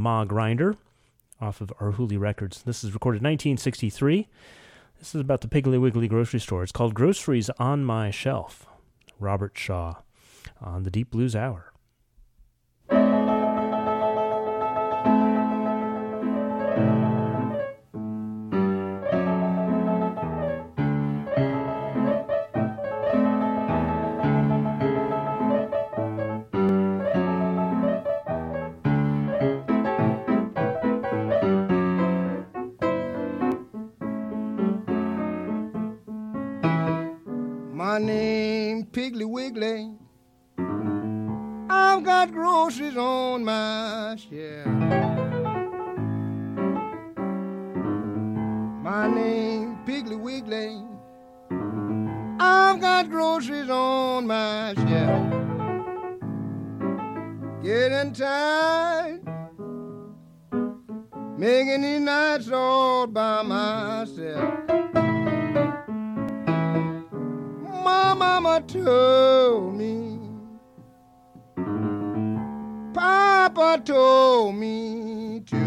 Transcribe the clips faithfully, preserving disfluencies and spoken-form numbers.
Ma Grinder off of Arhoolie Records. This is recorded in nineteen sixty-three. This is about the Piggly Wiggly grocery store. It's called Groceries on My Shelf. Robert Shaw on the Deep Blues Hour. My name Piggly Wiggly. I've got groceries on my shelf. My name Piggly Wiggly. I've got groceries on my shelf. Getting tired, making these nights all by myself. My mama told me, Papa told me too.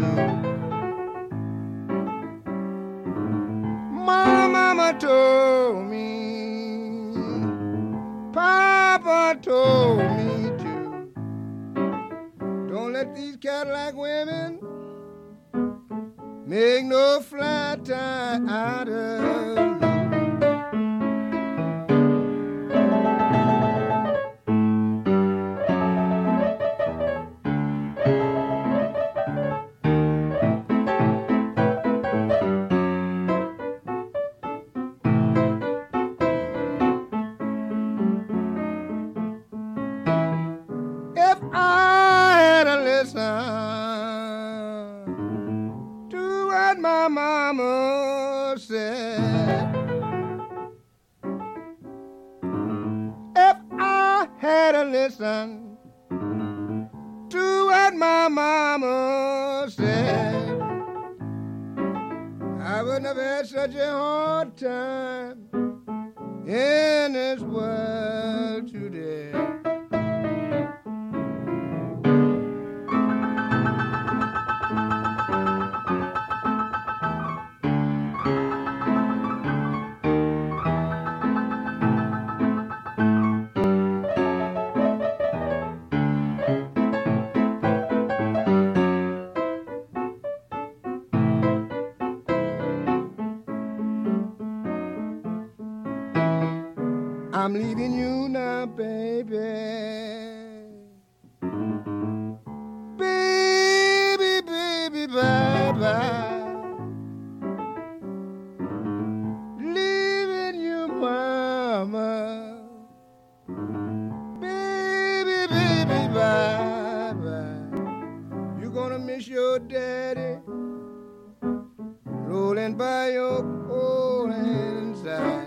My mama told me, Papa told me too. Don't let these Cadillac women make no flat tie out of you. Mama said, if I had a listen to what my mama said, I wouldn't have had such a hard time in this world today. I'm leaving you now, baby. Baby, baby, bye-bye. Leaving you, mama. Baby, baby, bye-bye. You're gonna miss your daddy rolling by your cold inside.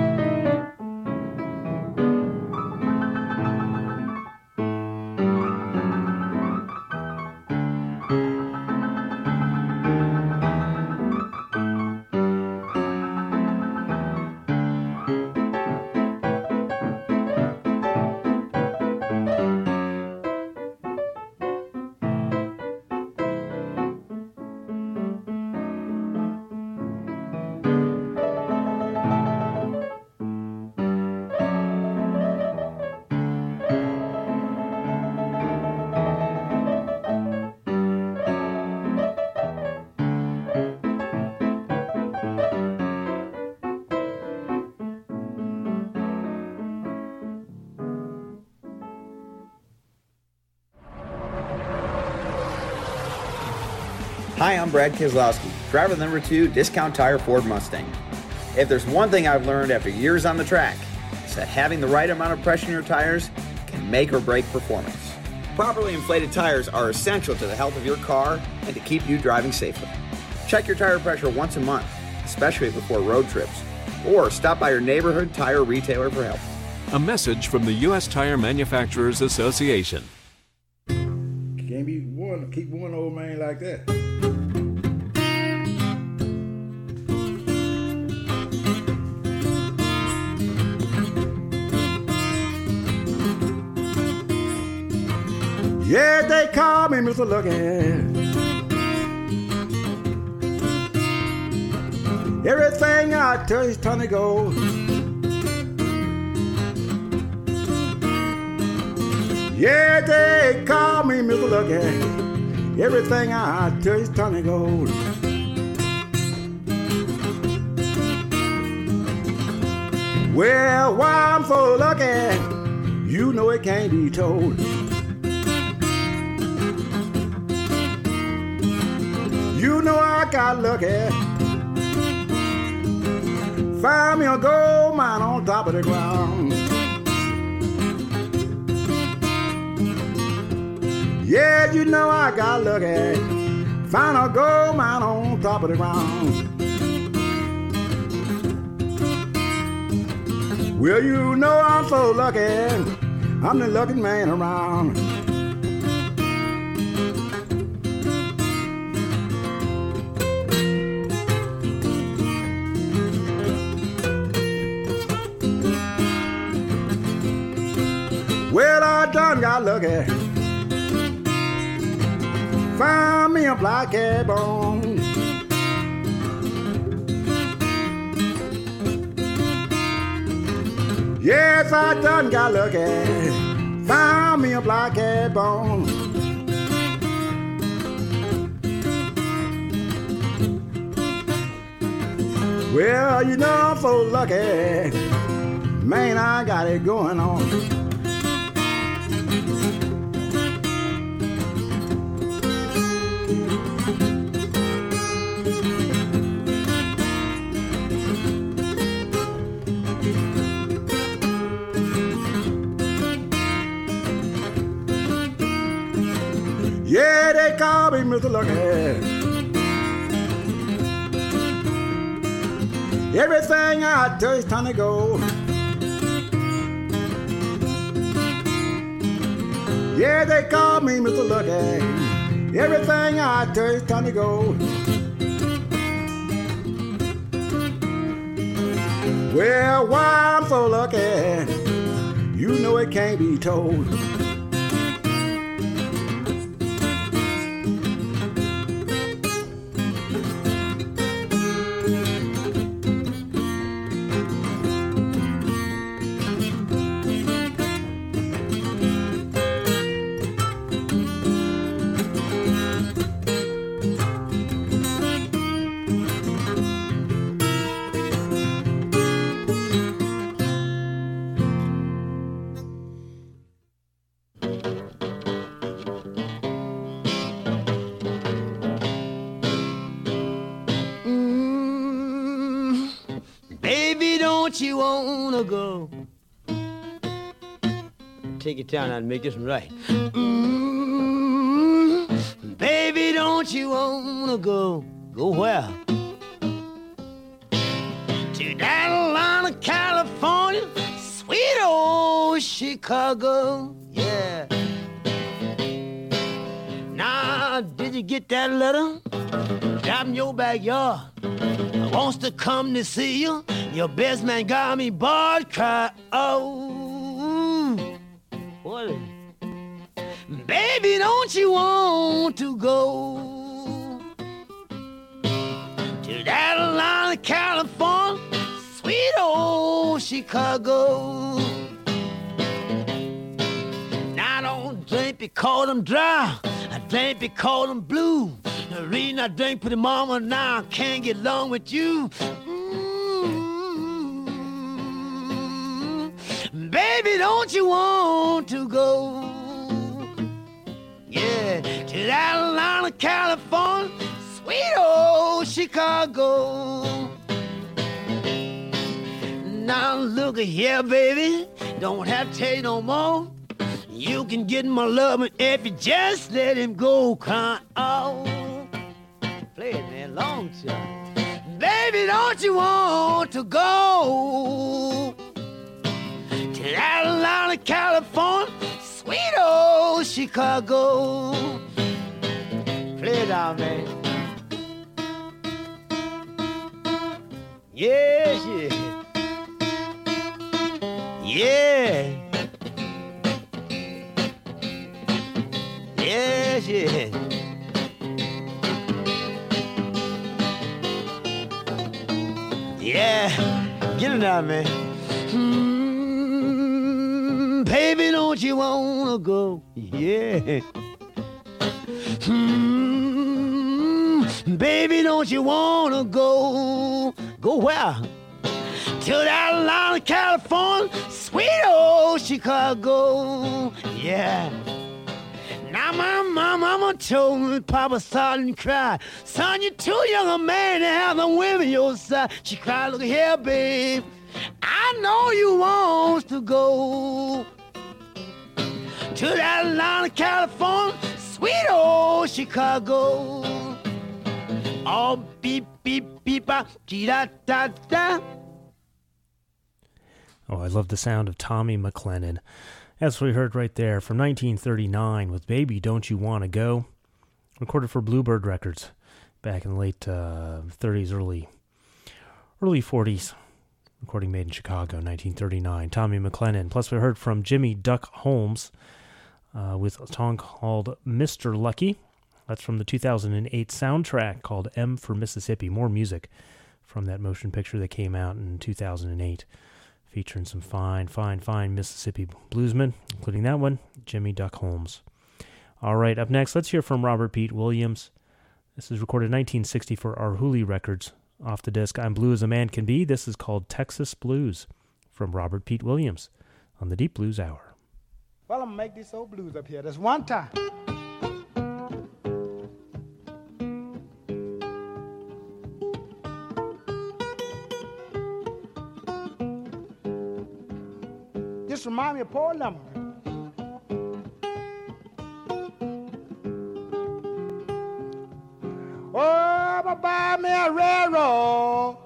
Hi, I'm Brad Keselowski, driver number two, Discount Tire Ford Mustang. If there's one thing I've learned after years on the track, it's that having the right amount of pressure in your tires can make or break performance. Properly inflated tires are essential to the health of your car and to keep you driving safely. Check your tire pressure once a month, especially before road trips, or stop by your neighborhood tire retailer for help. A message from the U S Tire Manufacturers Association. Can't be one, keep one old man like that. Yeah, they call me Mister Lucky. Everything I touch turn to gold. Yeah, they call me Mister Lucky. Everything I touch turn to gold. Well, why I'm so lucky, you know it can't be told. You know I got lucky. Find me a gold mine on top of the ground. Yeah, you know I got lucky. Find a gold mine on top of the ground. Well, you know I'm so lucky. I'm the luckiest man around. Well, I done got lucky. Found me a black cat bone. Yes, I done got lucky. Found me a black cat bone. Well, you know I'm so lucky. Man, I got it going on. Yeah, they call me Mister Lucky. Everything I touch turn to gold. Yeah, they call me Mister Lucky. Everything I touch turn to gold. Well, why I'm so lucky, you know it can't be told. You wanna go? Take your time now to make this one right. Mm, baby, don't you wanna go? Go where? To Atlanta, California, sweet old Chicago, yeah. Now, did you get that letter? Drop in your backyard. I wants to come to see you. Your best man got me bored, cry, oh. What? Baby, don't you want to go to that Atlanta, California, sweet old Chicago? Now I don't drink because I'm dry, I drink because I'm blue. The reason I drink for the mama now I can't get along with you. Baby, don't you want to go? Yeah, to that Atlanta, California, sweet old Chicago. Now look here, baby, don't have to tell you no more. You can get my loving if you just let him go. Cry out, play it, man, long time. Baby, don't you want to go to Atlanta, California, sweet old Chicago? Play it out, man. Yeah, yeah. Yeah. Yeah, yeah. Yeah, get it down, man. Mm, baby, don't you wanna go? Yeah. Mm, baby, don't you wanna go? Go where? To that line of California, sweet old Chicago. Yeah. Now my mama, mama told me, Papa started to cry. Son, you're too young a man to have the women your side. She cried, look here, babe. I know you want to go to that line of California, sweet old Chicago. Oh, beep, beep, beep, da, da, da, da. Oh, I love the sound of Tommy McLennan. That's what we heard right there from nineteen thirty-nine with Baby Don't You Wanna Go, recorded for Bluebird Records back in the late uh, thirties, early early forties. Recording made in Chicago, nineteen thirty-nine. Tommy McLennan. Plus we heard from Jimmy Duck Holmes uh, with a song called Mister Lucky. That's from the two thousand eight soundtrack called M for Mississippi. More music from that motion picture that came out in two thousand eight. Featuring some fine, fine, fine Mississippi bluesmen, including that one, Jimmy Duck Holmes. All right, up next, let's hear from Robert Pete Williams. This is recorded in nineteen sixty for Arhoolie Records. Off the disc, I'm Blue as a Man Can Be. This is called Texas Blues from Robert Pete Williams on the Deep Blues Hour. Well, I'm going to make this old blues up here. There's one time. Just remind me of Paul Lemon. Oh, I'ma buy me a railroad.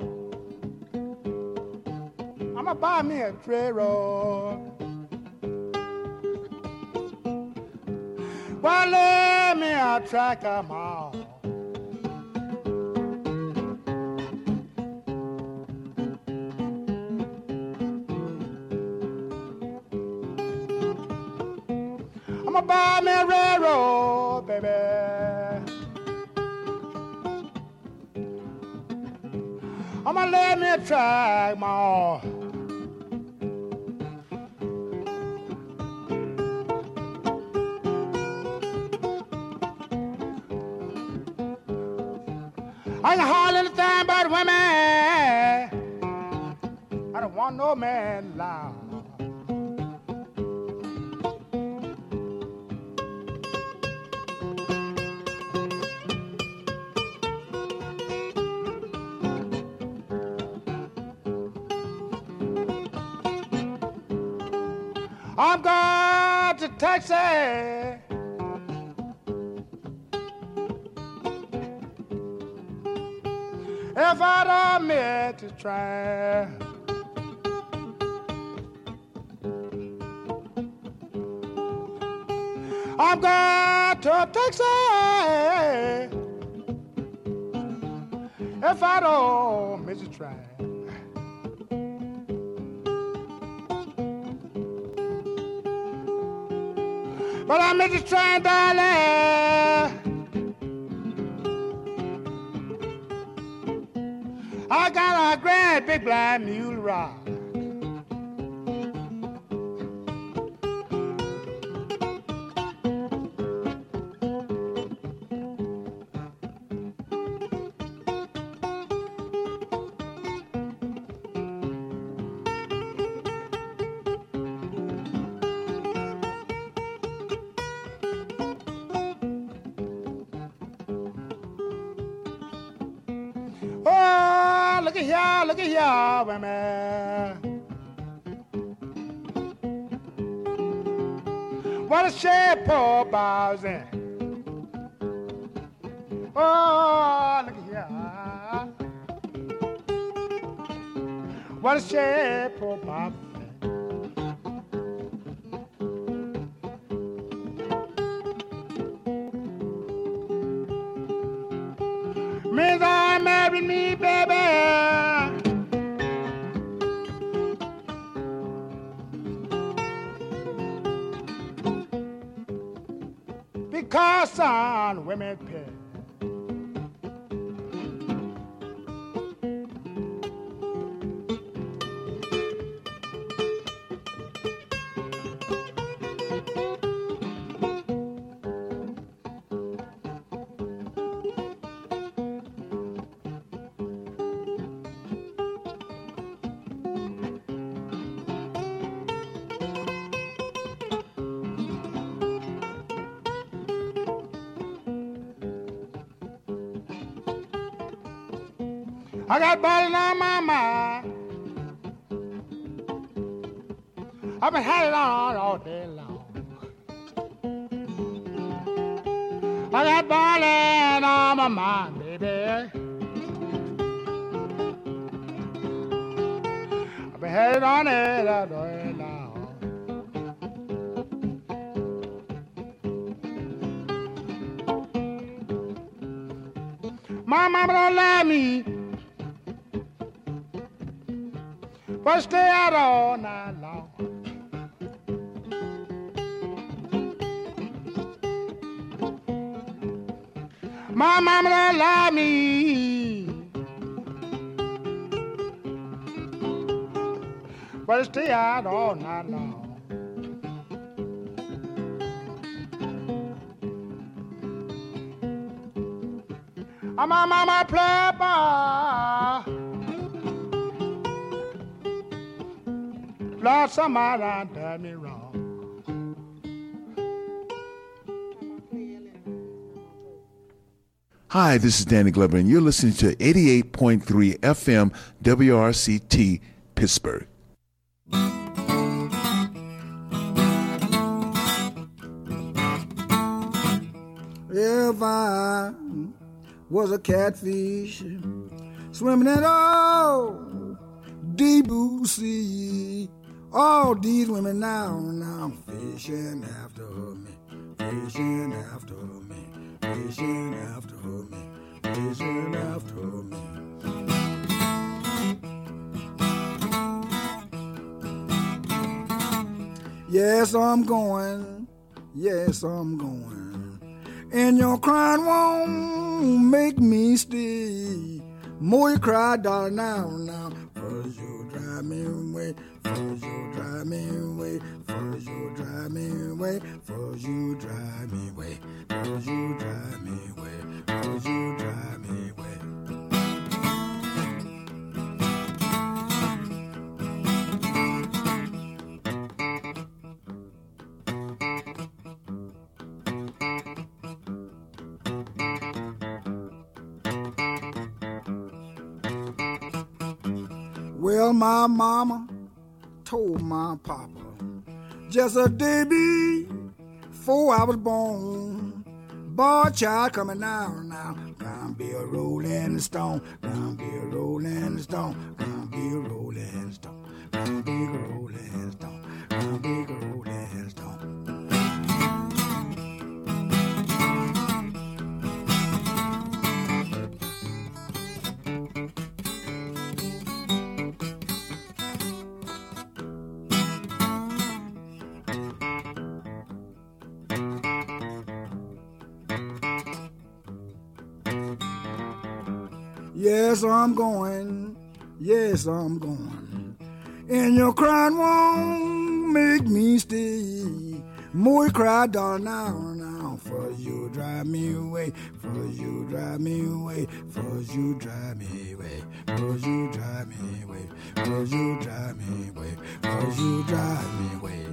I'ma buy me a railroad. Well, let me a track 'em all. I'ma buy me a railroad, baby. I'ma let me track my all. I can haul anything but women. I don't want no man loud. I'm going to Texas. If I don't meet to try, I'm going to Texas. If I don't meet to try. But I'm just trying, darling. I got a great big blind mule rock. Look at here, look at here, women. What a shape poor bows in. Oh, look at here. What a shape poor bows in. Means I married me, baby. Because son, women pay. I got bottles on my mind. I've been had it on all day long. I got bottles on my mind, baby. I've been had it on it all day long. My mama don't love me, but stay out all night long. My mama don't love me, but stay out all night long. My mama play ball. Lord, somebody done me wrong. Hi, this is Danny Glover, and you're listening to eighty-eight point three F M W R C T Pittsburgh. If I was a catfish swimming in oh deep blue sea, all these women now now fishing after me, fishing after me, fishing after me, fishing after me. Yes, I'm going, yes, I'm going, and your crying won't make me stay. More you cry, darling, now, now, first you drive me away, first you drive me away, first you drive me away, first you drive me away, first you drive me away, first you drive me away. Well, my mama told my papa just a day before I was born, boy, child coming now, now, gonna be a rolling stone, gonna be a rolling stone, gonna be a rolling stone, gonna be a rolling stone, gonna be a rolling stone. Yes, I'm going, yes, I'm going, and your crying won't make me stay. More you cry, darling, now, now, first you drive me away, first you drive me away, first you drive me away, first you drive me away, first you drive me away, first you drive me away.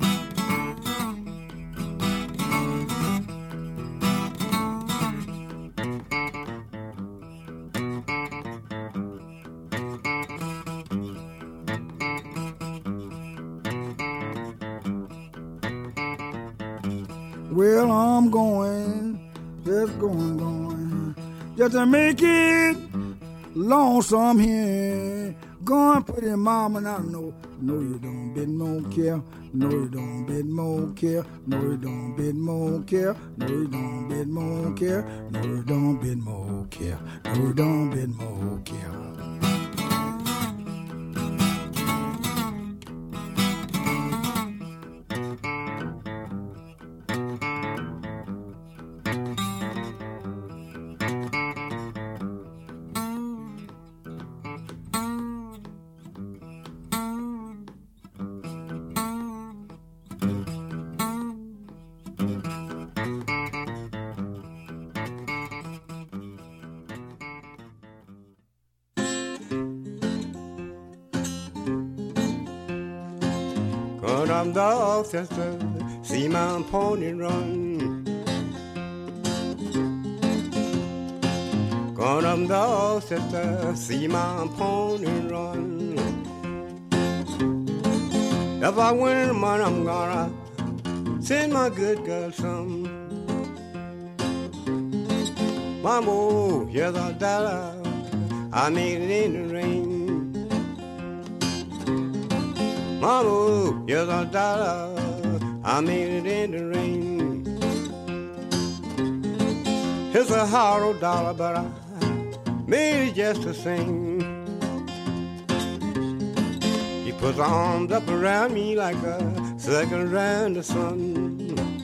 Well, I'm going, just going, going, just to make it lonesome here. Going pretty mama, now no, no you don't bid more care, no you don't bid more care, no you don't bid more care, no you don't bid more care, no you don't bid more care, no you don't bid more care. I'm the sister, see my pony run. Going up north, sister, see my pony run. If I win the money, I'm gonna send my good girl some. Mama, here's a dollar, I made it in the rain. Mama, here's a dollar, I made it in the rain. It's a hollow dollar, but I made it just the same. He puts arms up around me like a circle around the sun.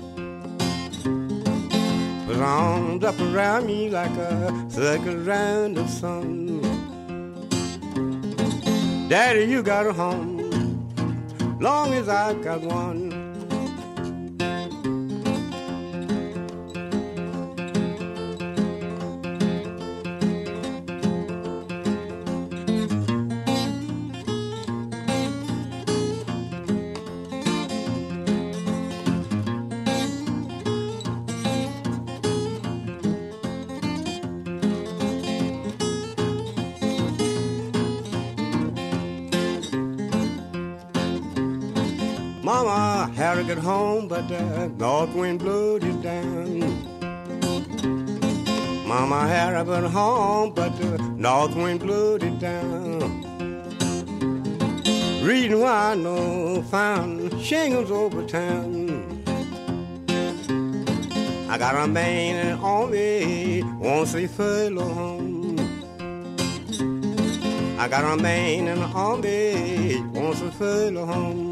Puts arms up around me like a circle around the sun. Daddy, you got a home, long as I've got one. Mama had to get home, but the north wind blew it down. Mama had to get home, but the north wind blew it down. Reason why I know found shingles over town. I got a man on me, won't say furlough home. I got a man on me, won't say furlough home.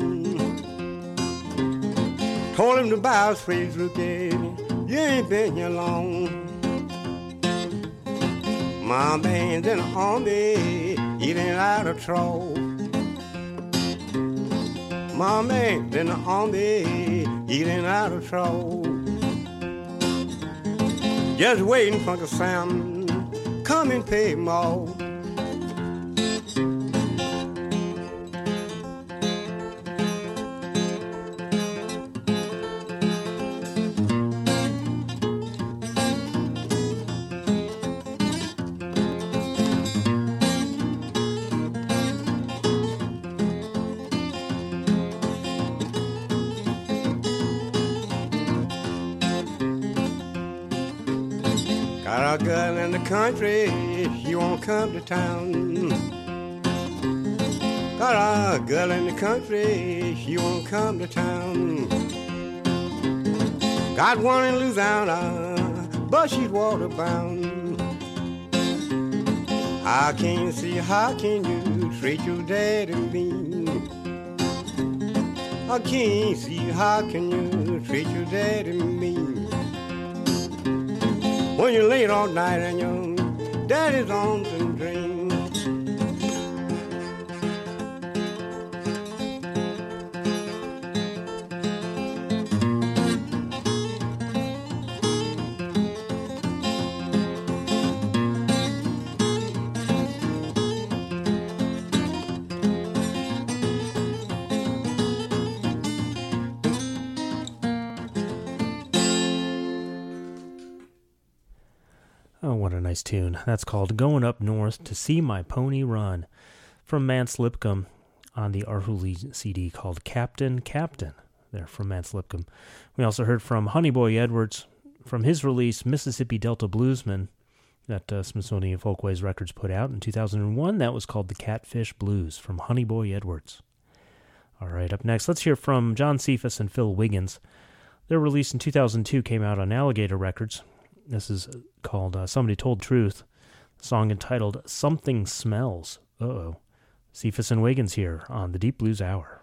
Told him to buy a freeze rookie, you ain't been here long. My man's in the army, eating out of trouble. My man's in the army, eating out of trouble. Just waiting for the Sam, come and pay more. Got a girl in the country, she won't come to town. Got a girl in the country, she won't come to town. Got one in Louisiana, but she's waterbound. I can't see how can you treat your daddy mean. I can't see how can you treat your daddy mean. When you're late all night and your daddy's on some dreams. Oh, what a nice tune. That's called Going Up North to See My Pony Run from Mance Lipcomb on the Arhoolie C D called Captain, Captain. There from Mance Lipcomb. We also heard from Honeyboy Edwards from his release Mississippi Delta Bluesman that uh, Smithsonian Folkways Records put out in two thousand one. That was called The Catfish Blues from Honeyboy Edwards. All right, up next, let's hear from John Cephas and Phil Wiggins. Their release in two thousand two came out on Alligator Records. This is called uh, Somebody Told Truth, a song entitled Something Smells. Uh-oh. Cephas and Wiggins here on the Deep Blues Hour.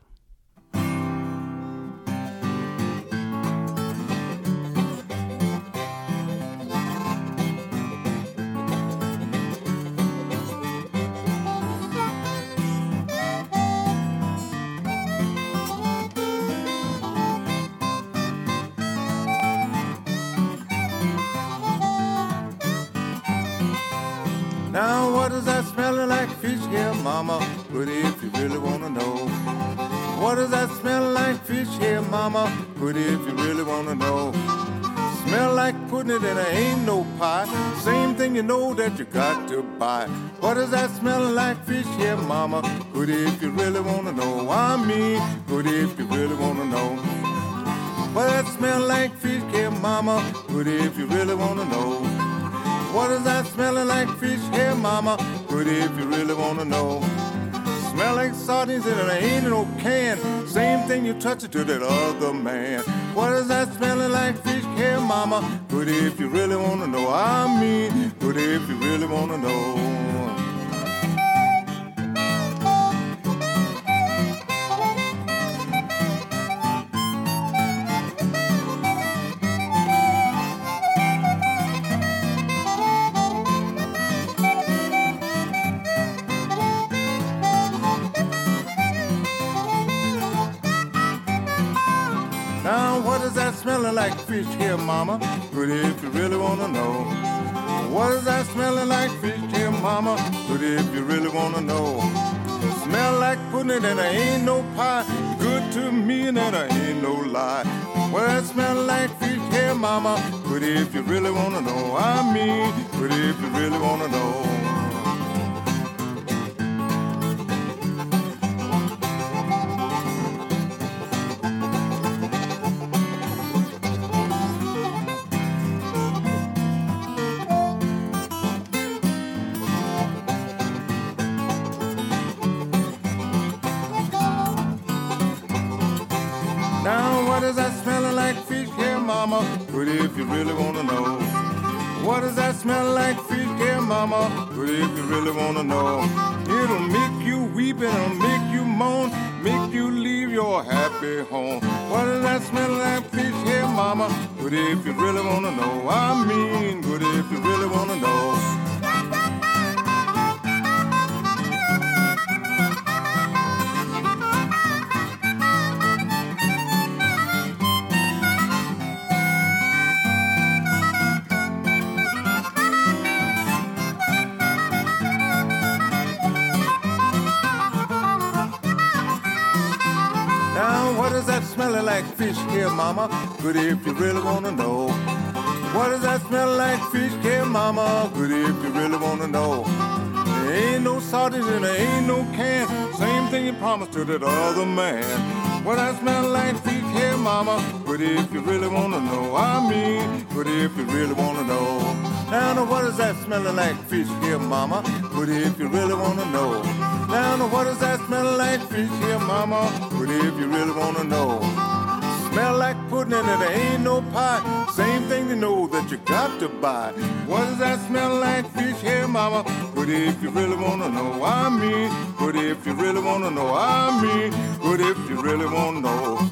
Now what does that smell like fish here, mama? But if you really wanna know, what does that smell like fish here, mama? But if you really wanna know, smell like putting it in a ain't no pot. Same thing thing you know that you got to buy. What is that smelling like fish here, mama? Goody if you really wanna know. I mean, goody if you really wanna know. What does that smell like fish here, mama? Goody if you really wanna know. What is that smelling like fish here, mama? Goody if you really wanna know. Smell like sardines and it ain't no can. Same thing you touch it to that other man. What is that smelling like fish here, mama? Goody if you really wanna know. I mean, goody if you really wanna know. Smelling like fish here, mama. Goody if you really wanna know. What is that smelling like fish here, mama? Goody if you really wanna know. Smell like pudding and there ain't no pie. Good to me and there ain't no lie. What that smell like fish here, mama? Goody if you really wanna know. I mean, goody if you really wanna know. Goody if you really wanna know. What does that smell like fish here, mama? Goody if you really wanna know. It'll make you weep, it'll make you moan, make you leave your happy home. What does that smell like fish here, mama? Goody if you really wanna know. I mean, goody if you really wanna know. Smelling like fish here, mama. Goody if you really wanna know. What does that smell like fish here, mama? Goody if you really wanna know. There ain't no sardines and there ain't no can. Same thing you promised to that other man. What that smell like fish here, mama? Goody if you really wanna know. I mean, goody if you really wanna know. Now, what is that smelling like fish here, mama? Goody if you really wanna know. Now, what is that smelling like fish here, mama? Goody if you really wanna know. Smell like pudding and there ain't no pie. Same thing you know that you got to buy. What does that smell like fish here, mama? Goody if you really wanna know. I mean, goody if you really wanna know. I mean, goody if you really wanna know.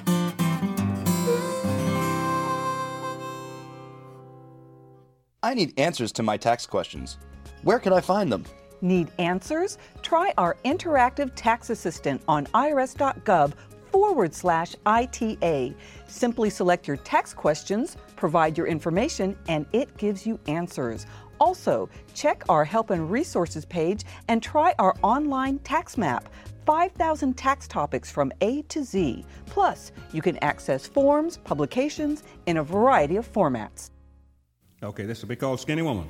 I need answers to my tax questions. Where can I find them? Need answers? Try our interactive tax assistant on irs.gov forward slash ITA. Simply select your tax questions, provide your information, and it gives you answers. Also, check our help and resources page and try our online tax map. five thousand tax topics from A to Z. Plus, you can access forms, publications in a variety of formats. Okay, this will be called Skinny Woman.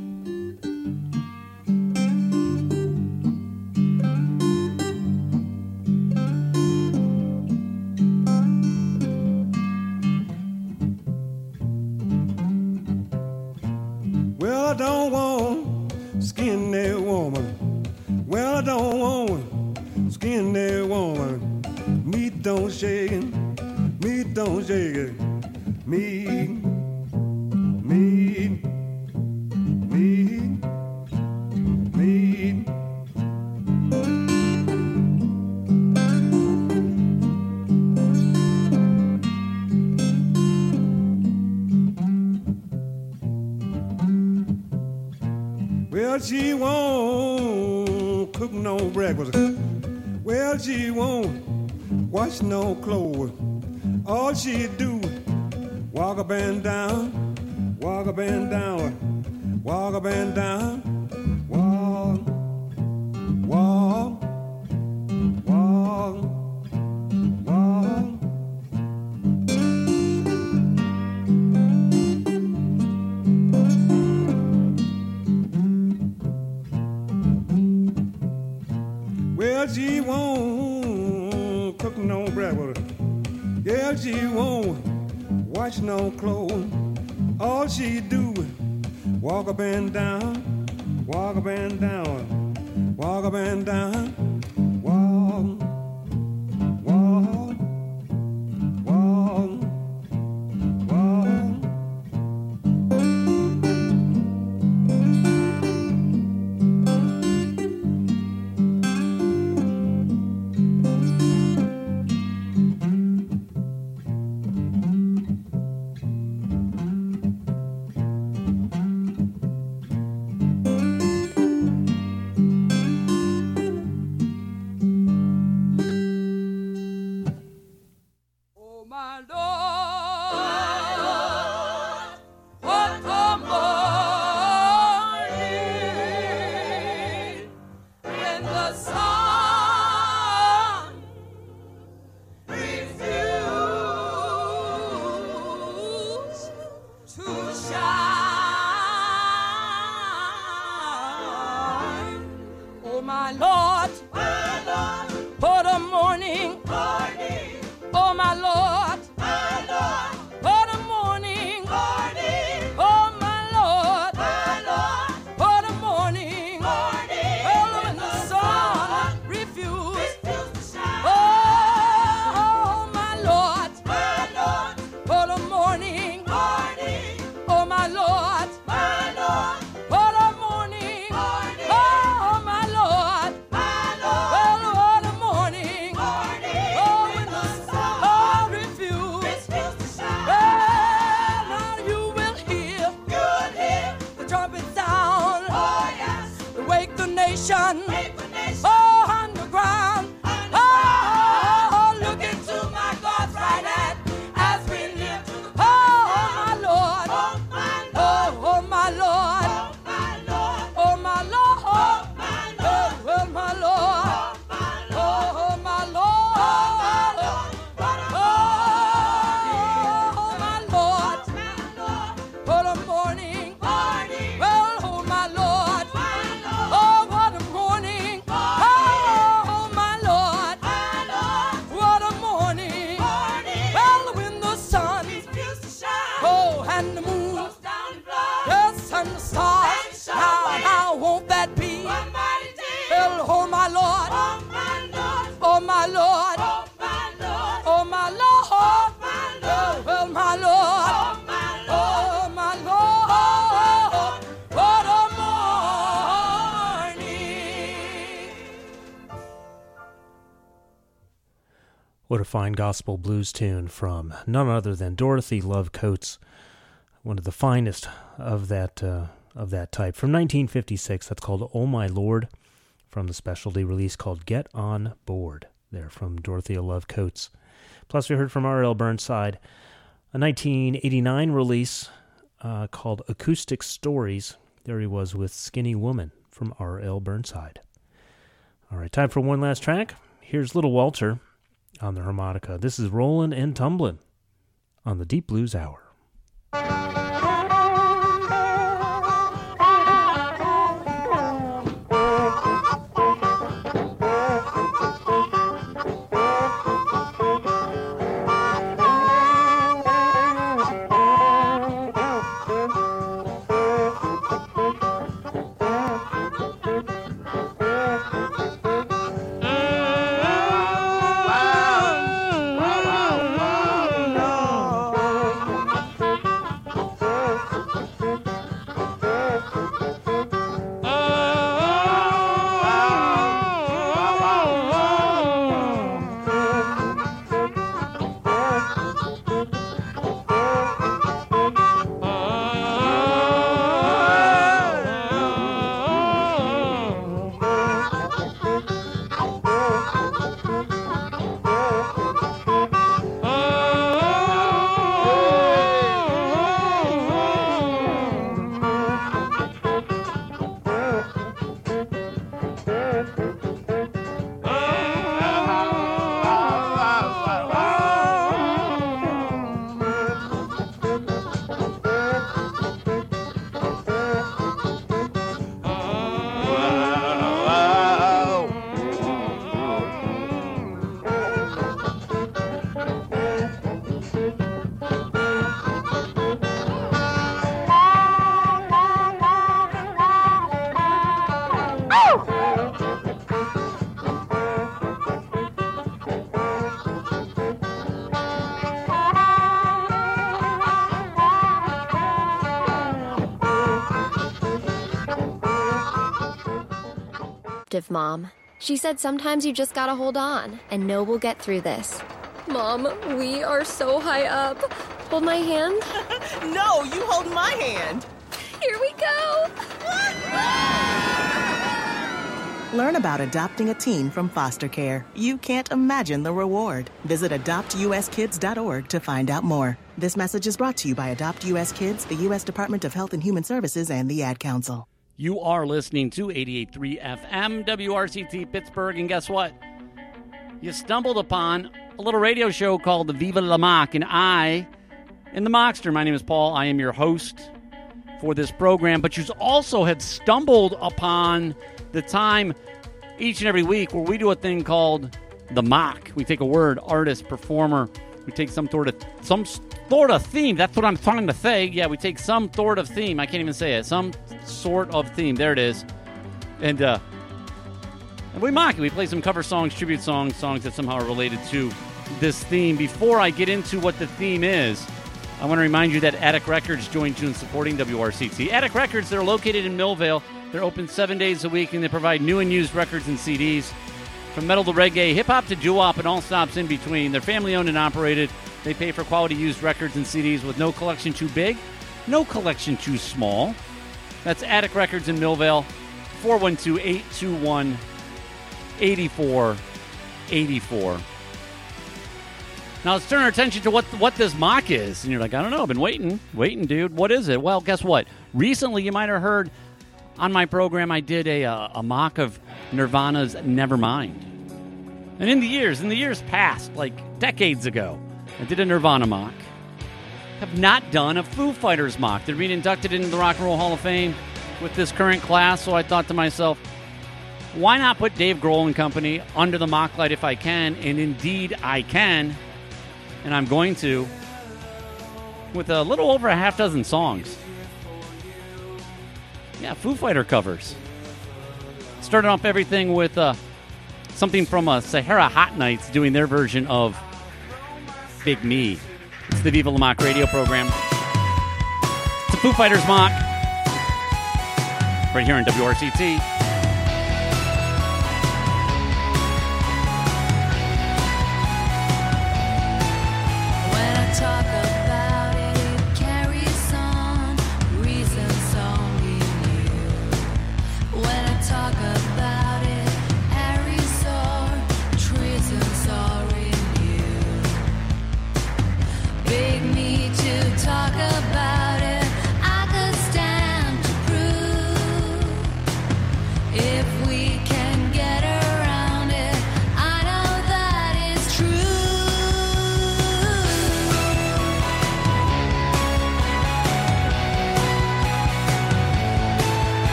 Well, I don't want skinny woman. Well, I don't want skinny woman. Meat don't shake it. Meat don't shake it. Meat. Meat, meat, meat. Well, she won't cook no breakfast. Well, she won't wash no clothes. All she do, walk up and down. Walk up and down, walk up and down, walk, walk, walk, walk. she won't cook no breakfast. Girl, she won't wash no clothes. All she do is walk up and down, walk up and down, walk up and down, walk, walk, walk, walk. What a fine gospel blues tune from none other than Dorothy Love Coates, one of the finest of that uh, of that type. From nineteen fifty-six, that's called Oh My Lord, from the specialty release called Get On Board, there from Dorothy Love Coates. Plus we heard from R L Burnside, a nineteen eighty-nine release uh, called Acoustic Stories. There he was with Skinny Woman from R L Burnside. All right, time for one last track. Here's Little Walter on the harmonica. This is Rollin' and Tumblin' on the Deep Blues Hour. Wow. Mom. She said sometimes you just gotta hold on and know we'll get through this. Mom, we are so high up. Hold my hand. No, you hold my hand. Here we go. Learn about adopting a teen from foster care. You can't imagine the reward. Visit adopt u s kids dot org to find out more. This message is brought to you by Adopt U S Kids, the U S Department of Health and Human Services, and the Ad Council. You are listening to eighty-eight point three F M, W R C T Pittsburgh, and guess what? You stumbled upon a little radio show called the Viva La Mock, and I am the Mockster. My name is Paul. I am your host for this program, but you also had stumbled upon the time each and every week where we do a thing called the Mock. We take a word, artist, performer, we take some sort of some sort of theme. That's what I'm trying to say. Yeah, we take some sort of theme. I can't even say it. Some sort of theme. There it is. And uh, and we mock it. We play some cover songs, tribute songs, songs that somehow are related to this theme. Before I get into what the theme is, I want to remind you that Attic Records joined you in supporting W R C T. Attic Records, they're located in Millvale. They're open seven days a week, and they provide new and used records and C Ds. From metal to reggae, hip-hop to doo-wop, and all stops in between. They're family-owned and operated. They pay for quality used records and C Ds with no collection too big, no collection too small. That's Attic Records in Millvale, four one two, eight two one, eight four eight four. Now let's turn our attention to what what this mock is. And you're like, I don't know, I've been waiting, waiting, dude. What is it? Well, guess what? Recently, you might have heard on my program, I did a, a, a mock of Nirvana's Nevermind. And in the years, in the years past, like decades ago, I did a Nirvana mock. Have not done a Foo Fighters mock. They're being inducted into the Rock and Roll Hall of Fame with this current class, so I thought to myself, why not put Dave Grohl and company under the mock light if I can? And indeed, I can. And I'm going to, with a little over a half dozen songs. Yeah, Foo Fighter covers. Started off everything with uh, something from uh, Sahara Hot Nights doing their version of Big Me. It's the Viva La Mock radio program. It's a Foo Fighters mock. Right here on W R C T.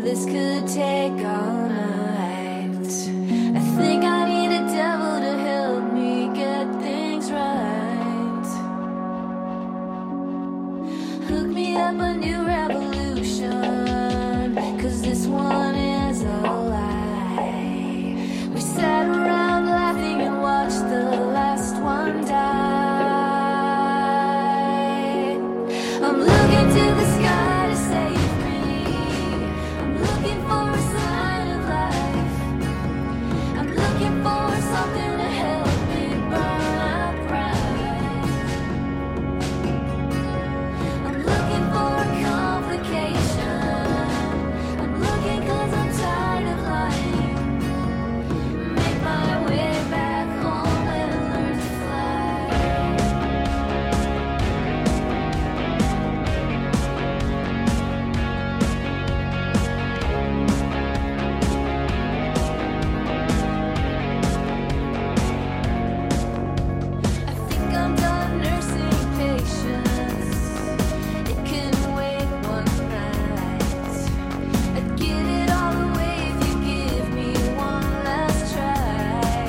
this could take all night. I think I need a devil to help me get things right. Hook me up a new revolution, 'cause this one is a lie. We sat around laughing and watched the last one die. I'm looking to the sky to save me. I'm looking for a sign of life. I'm looking for something to help me burn out bright. I'm looking for a complication. I'm looking 'cause I'm tired of lying. Make my way back home and learn to fly. I think I'm done nursing patience. It can wait one night. I'd give it all away if you give me one last try.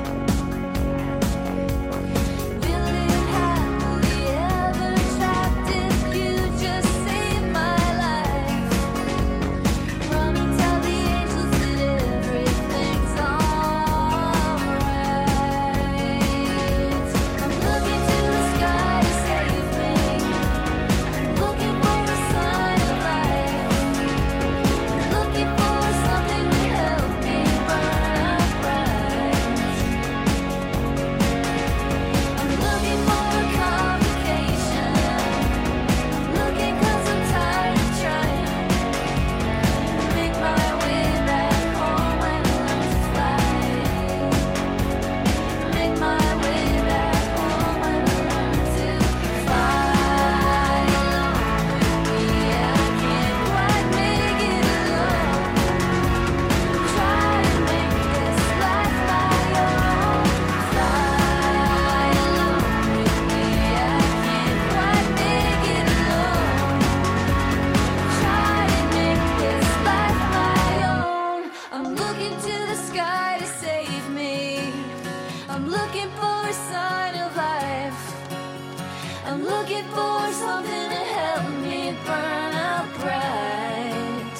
We'll live happily ever trapped if you just save my life. Run and tell the angels that everything's alright. I'm looking to the sky to save me. I'm looking for a sign of life. I'm looking for something to help me burn out bright. I'm looking for a complication. I'm looking 'cause I'm tired of trying. Make my way back home and learn to fly. Make my way back home and learn to fly. Along with me, I can't quite make it alone. Try to make this life my own. Fly along with me, I can't quite make it alone. Try to make this life my own. I'm looking to the sky to save me. I'm looking for a sign of life. I'm looking for something to help me burn out bright.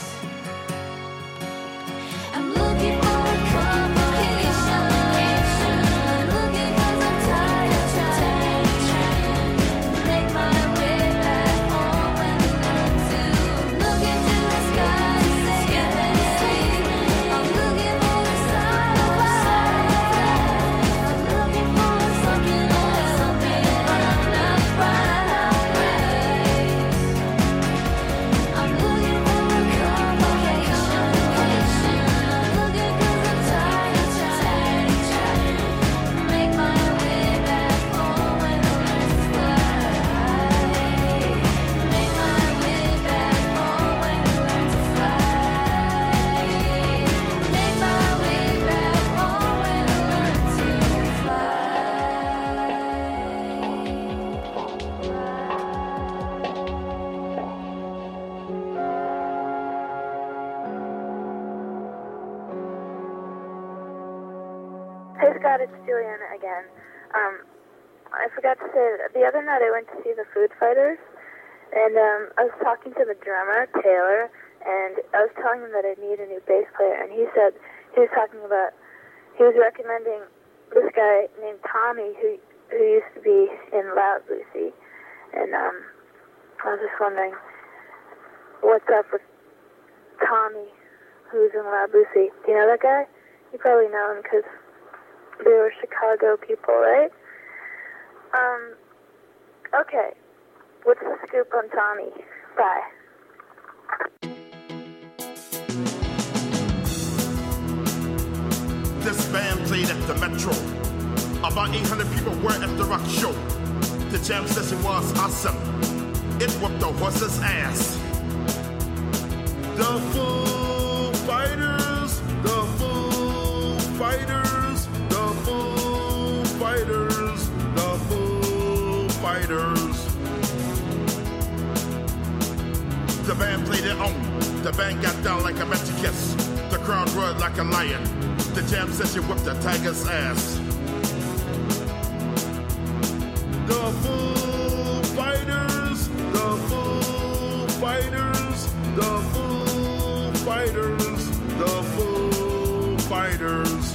I'm looking for a complication. I'm looking 'cause I'm tired of trying. Make my way back home and learn to. Looking to the sky to save me. I'm looking for a sign of life. I'm looking for something to help me burn out bright. I'm looking for a complication. I'm looking 'cause I'm tired of trying. Make my way back home and learn to fly. Make my way back home and learn to fly. Make my way back home and learn to Hey Scott, it's Juliana again. Um, I forgot to say that the other night I went to see the Food Fighters, and um, I was talking to the drummer, Taylor, and I was telling him that I need a new bass player, and he said, he was talking about, he was recommending this guy named Tommy who who used to be in Loud Lucy, and um, I was just wondering what's up with Tommy, who's in Loud Lucy. Do you know that guy? You probably know him because they were Chicago people, right? Um, okay. What's the scoop on Tommy? Bye. This band played at the Metro. About eight hundred people were at the rock show. The jam session was awesome. It whooped the horse's ass. The Foo Fighters, the Foo Fighters, the Foo Fighters, the Foo Fighters. The band played it on The band got down like a magic kiss. The crowd roared like a lion. The jam session whipped the tiger's ass. The Foo Fighters, the Foo Fighters, the Foo Fighters, the Foo Fighters.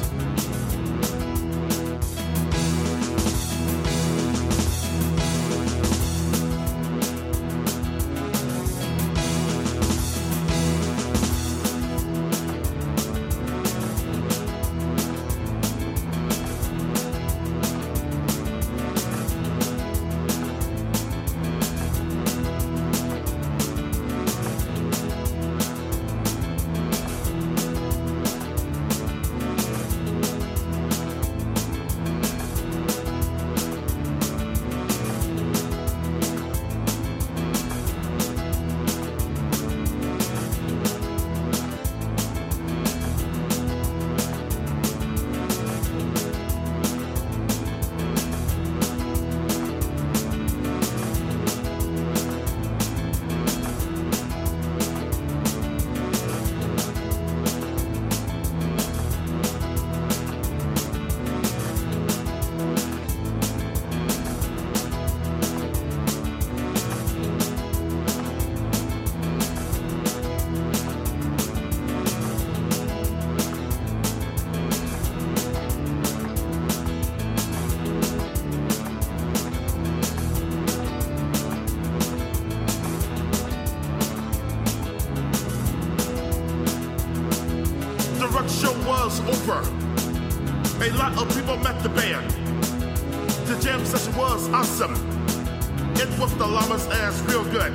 Over. A lot of people met the band. The jam session was awesome. It whooped the llama's ass real good.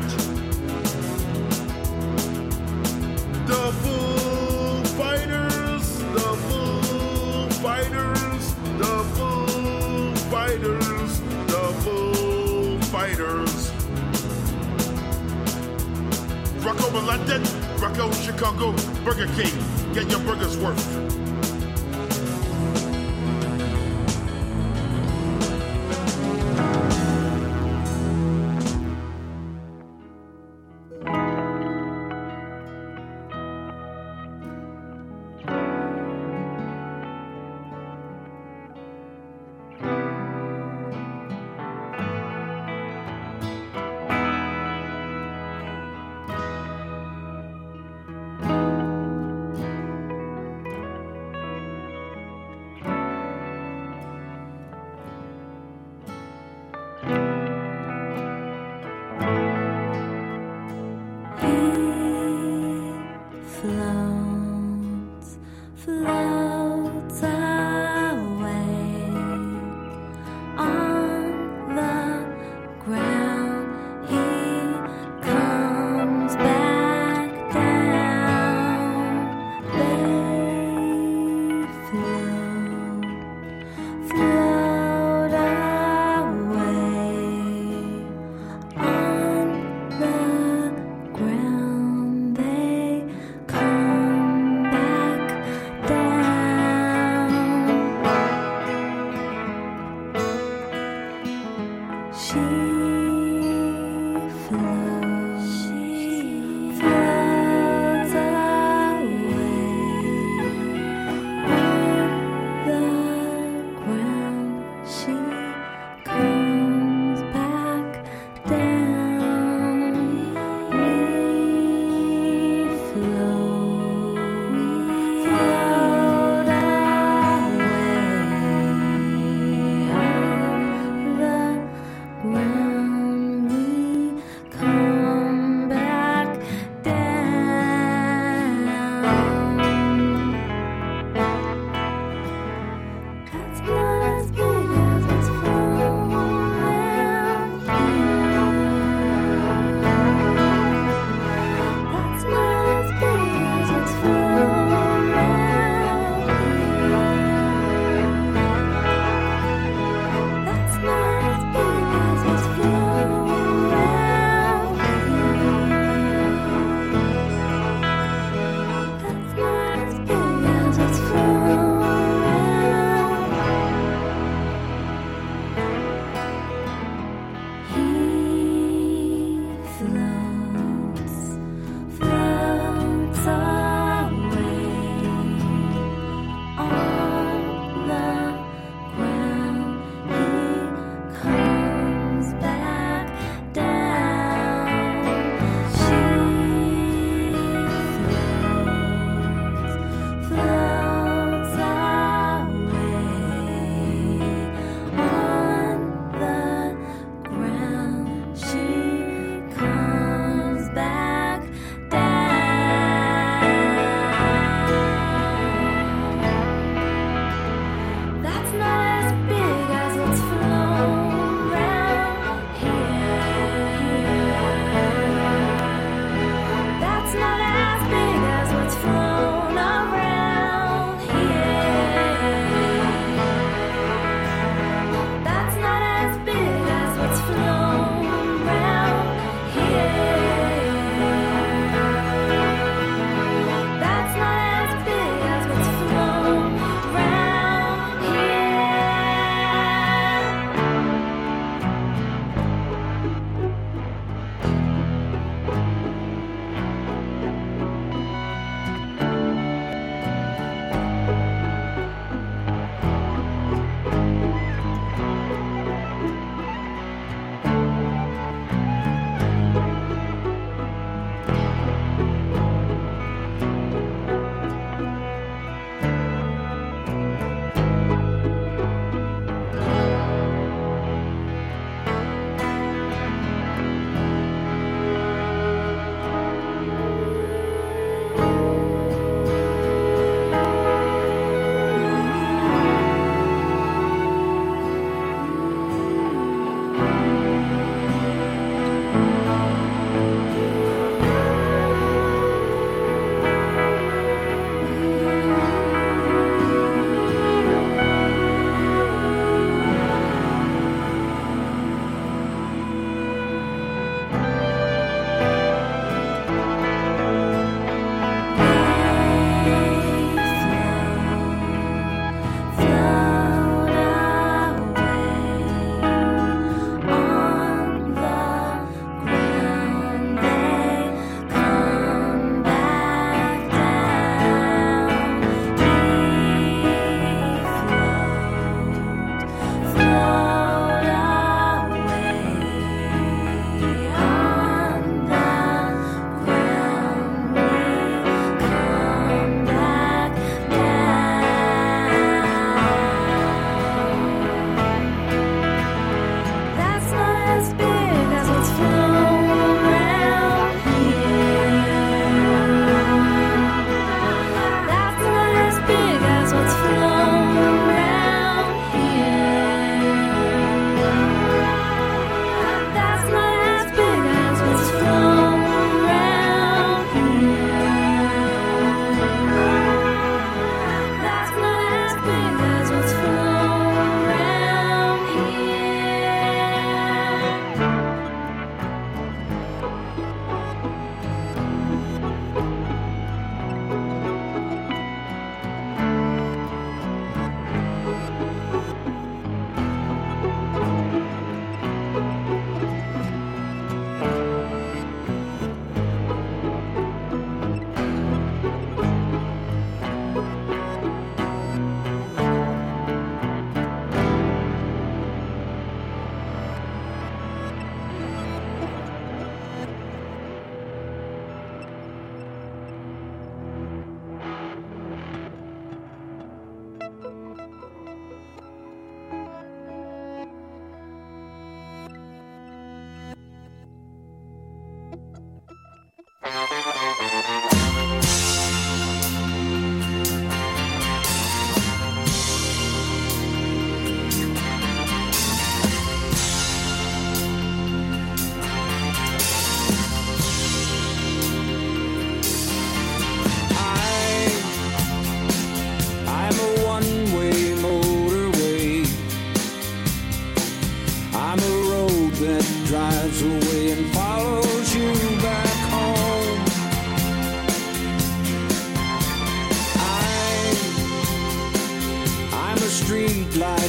The Foo Fighters, the Foo Fighters, the Foo Fighters, the Foo Fighters. Rock over London, rock over Chicago, Burger King, get your burgers worth. Ground.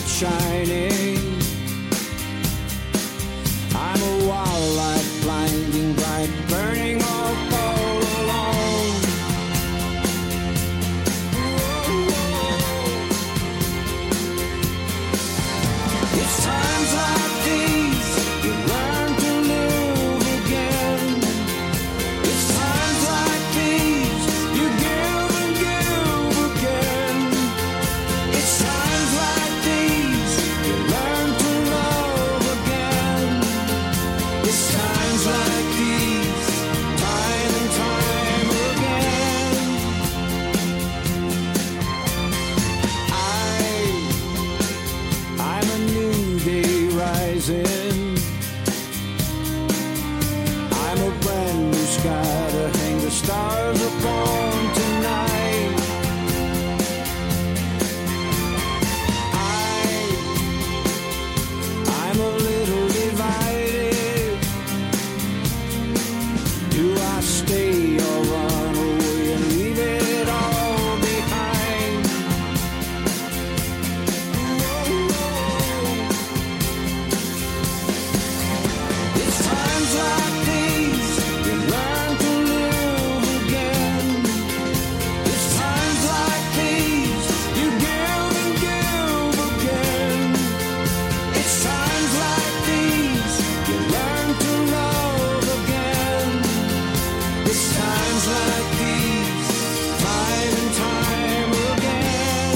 light shining. I'm a wild light, blinding bright, burning up all alone. It's times like these you learn to live again. It's times like these you give and give again. It's times like these you learn to love again. It's times like these, time and time again. I, I'm a new day rising. I'm a brand new sky to hang the stars upon tonight. I, I'm a little divided. Do I stay or run away and leave it all behind? It's times like these you learn to live again. It's times like these you give and give again. It's times like these you learn to love again. It's times like these, time and time again.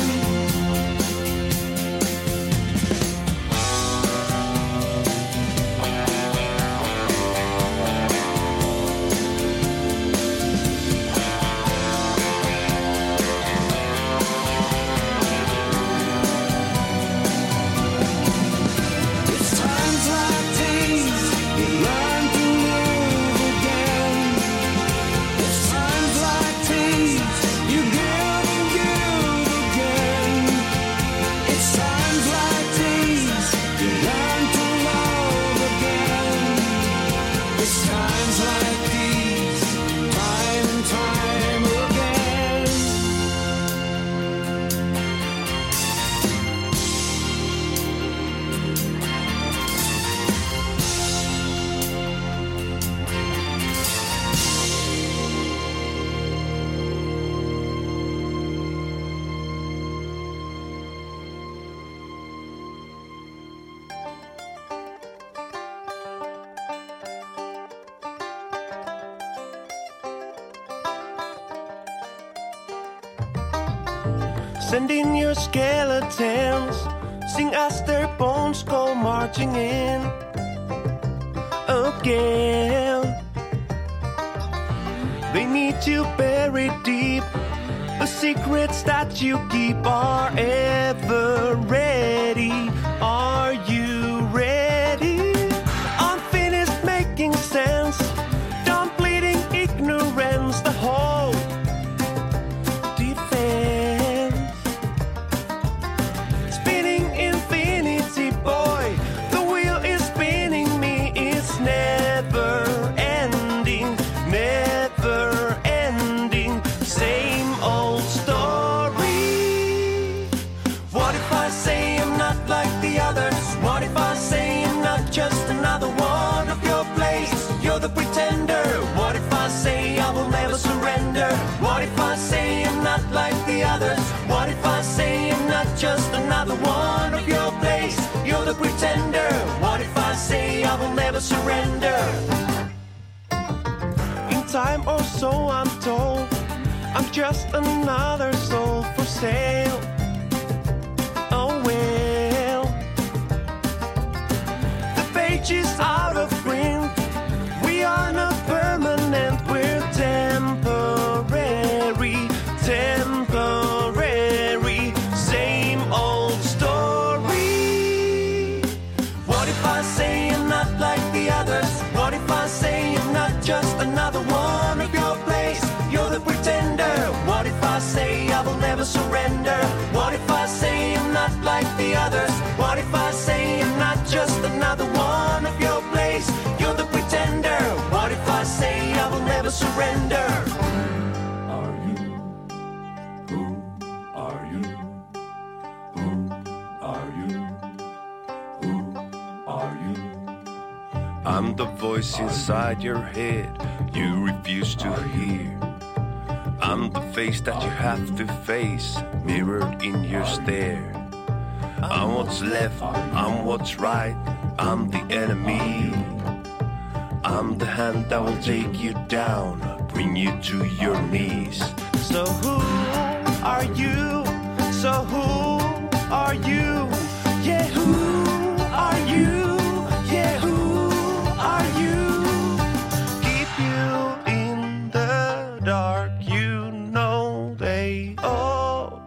It's times like these you learn to live again. It's times like these you give and give again. It's times like these you learn to love again. It's times like these, time and time again. Send in your skeletons, sing as their bones go marching in again. They need you buried deep. The secrets that you keep are ever ready. Are you ready? Unfinished making sense, done bleeding ignorance, the whole defense. Spinning infinity, boy, the wheel is spinning me. It's never ending, never ending. Same old story. What if I say I'm not like the others? What if I say I'm not just another one of your place? You're the pretender. What if I say I will never surrender? What if I say I'm not like the others? What if I say I'm not just another one of your place? You're the pretender. What if I say I will never surrender? In time or so I'm told, I'm just another soul for sale. Oh well, the page is out of print. We are not permanent, we're temporary, temporary. Same old story. What if I say I'm not like the others? What if I say I'm not just another one of your place? You're the pretender. What if I say I will never surrender? What if I say I'm not like the others? What if I say I'm not just another one of your place? You're the pretender. What if I say I will never surrender? Are you? Who are you? Who are you? voice inside your head you refuse to hear. I'm the face that you have to face, mirrored in your stare. I'm what's left, I'm what's right, I'm the enemy. I'm the hand that will take you down, bring you to your knees. So who are you? So who are you? Yeah, who are you? Yeah, who are you? Keep you in the dark, you know they all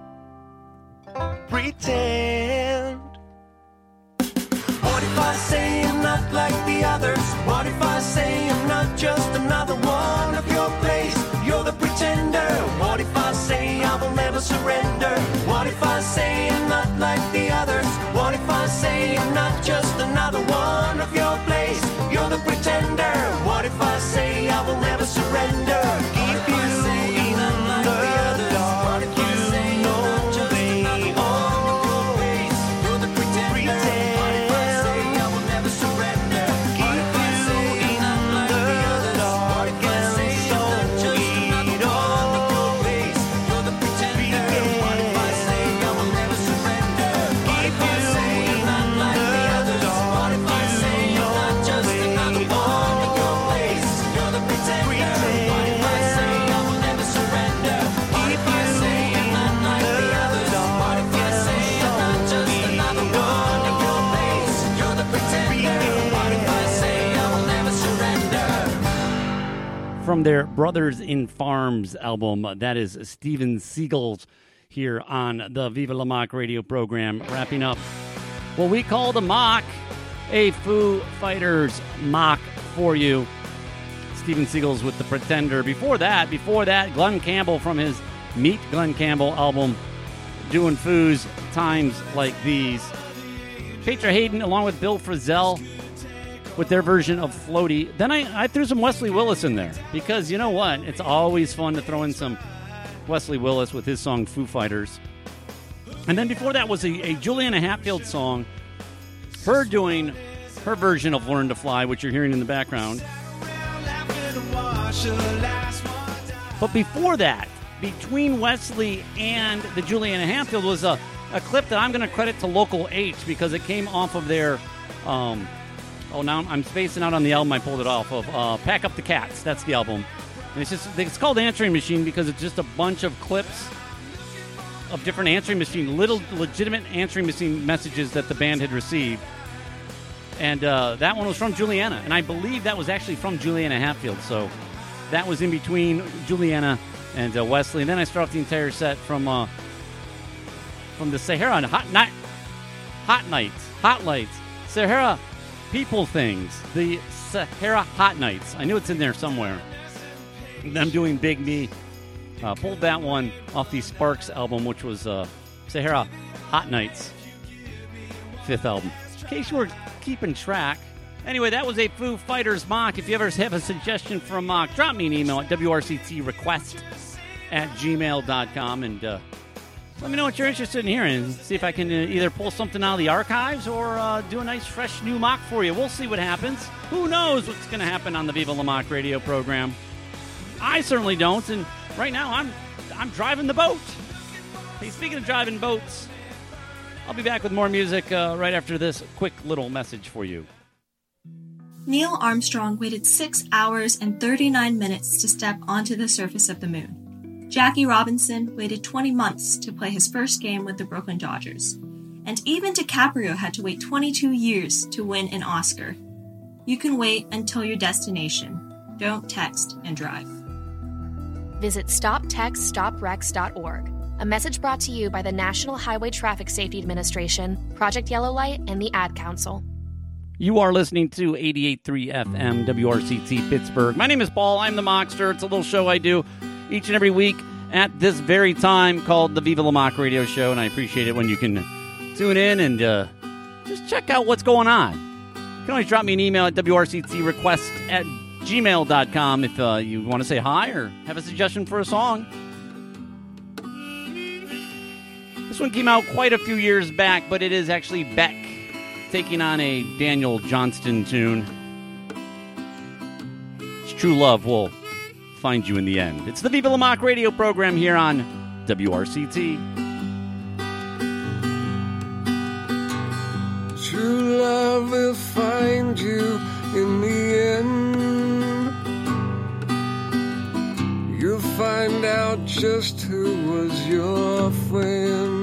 pretend. What if I say I'm not like the others? What if I say I'm not just another one of your place? You're the pretender. What if I say I will never surrender? What if I say I'm not like the others? What if I say I'm not just another one of your place? You're the pretender. What if I say I will never surrender? Keep you in the dark, you know they all place. You're the pretender. What if I say I will never surrender? Keep you in the dark and so it all place. You're the pretender. What if I say I will never surrender? What if I say I'm not like the others? What if I say I'm not just another one of your place? You're the pretender. What if I say I will never surrender? What if I say I'm not like the others? What if I say I'm not just another one of your place? You're the pretender. What if I say I will never surrender? From their Brothers in Farms album, that is Steven Seagal's here on the Viva La Mock radio program, wrapping up what we call the mock, a Foo Fighters mock for you. Steven Seagal's with The Pretender. Before that, before that, Glenn Campbell from his Meet Glenn Campbell album, doing Foo's Times Like These. Petra Hayden along with Bill Frisell with their version of Floaty. Then I, I threw some Wesley Willis in there because you know what? It's always fun to throw in some Wesley Willis with his song Foo Fighters. And then before that was a, a Juliana Hatfield song, her doing her version of Learn to Fly, which you're hearing in the background. But before that, between Wesley and the Juliana Hatfield was a, a clip that I'm going to credit to Local H because it came off of their, um, oh, now I'm spacing out on the album I pulled it off of, uh, Pack Up the Cats. That's the album. And it's just, it's called Answering Machine because it's just a bunch of clips of different answering machine, little legitimate answering machine messages that the band had received. And uh, that one was from Juliana. And I believe that was actually from Juliana Hatfield. So that was in between Juliana and uh, Wesley. And then I start off the entire set from uh, from the Sahara Hot Night, Hot Nights, Hot Lights, Sahara People Things, the Sahara Hot Nights. I knew it's in there somewhere. Them doing Big Me. Uh, pulled that one off the Sparks album, which was uh, Sahara Hot Nights, fifth album. In case you were keeping track. Anyway, that was a Foo Fighters mock. If you ever have a suggestion for a mock, drop me an email at W R C T request at gmail dot com and uh, let me know what you're interested in hearing. See if I can uh, either pull something out of the archives or uh, do a nice, fresh, new mock for you. We'll see what happens. Who knows what's going to happen on the Viva La Mock radio program? I certainly don't, and right now I'm I'm driving the boat. Hey, speaking of driving boats, I'll be back with more music uh, right after this quick little message for you. Neil Armstrong waited six hours and thirty-nine minutes to step onto the surface of the moon. Jackie Robinson waited twenty months to play his first game with the Brooklyn Dodgers. And even DiCaprio had to wait twenty-two years to win an Oscar. You can wait until your destination. Don't text and drive. Visit stop text stop wrecks dot org. A message brought to you by the National Highway Traffic Safety Administration, Project Yellow Light, and the Ad Council. You are listening to eighty-eight point three F M W R C T Pittsburgh. My name is Paul. I'm the Mockster. It's a little show I do each and every week at this very time called the Viva La Mock Radio Show, and I appreciate it when you can tune in and uh, just check out what's going on. You can always drop me an email at W R C T request at gmail dot com if uh, you want to say hi or have a suggestion for a song. This one came out quite a few years back, but it is actually Beck taking on a Daniel Johnston tune. true love will find you in the end. It's the Viva La Mock radio program here on W R C T. True love will find you in the end. You'll find out just who was your friend.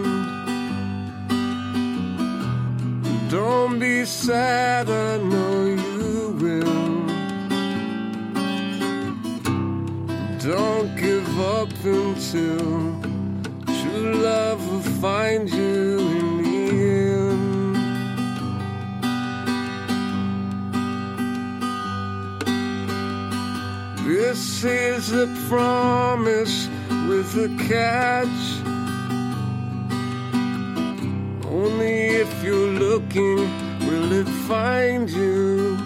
Don't be sad, I know you will. Don't give up until true love will find you in the end. This is a promise with a catch. Only if you're looking will it find you.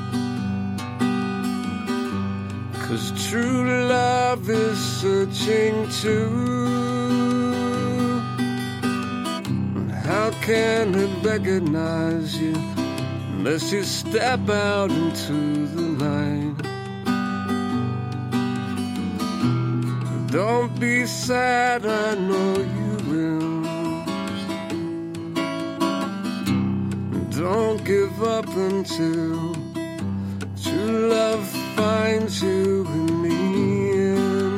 'Cause true love is searching too. How can it recognize you unless you step out into the light? Don't be sad, I know you will. Don't give up until true love finds you in the end.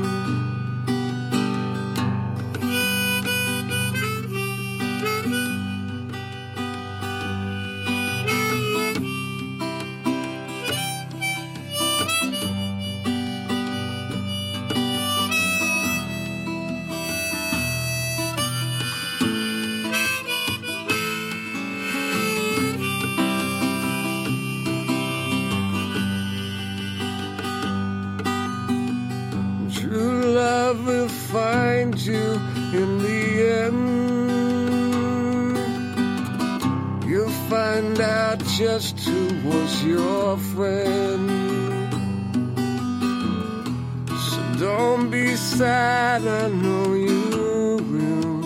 Find you in the end. You'll find out just who was your friend. So don't be sad, I know you will.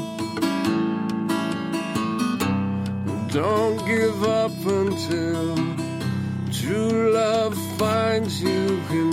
Don't give up until true love finds you in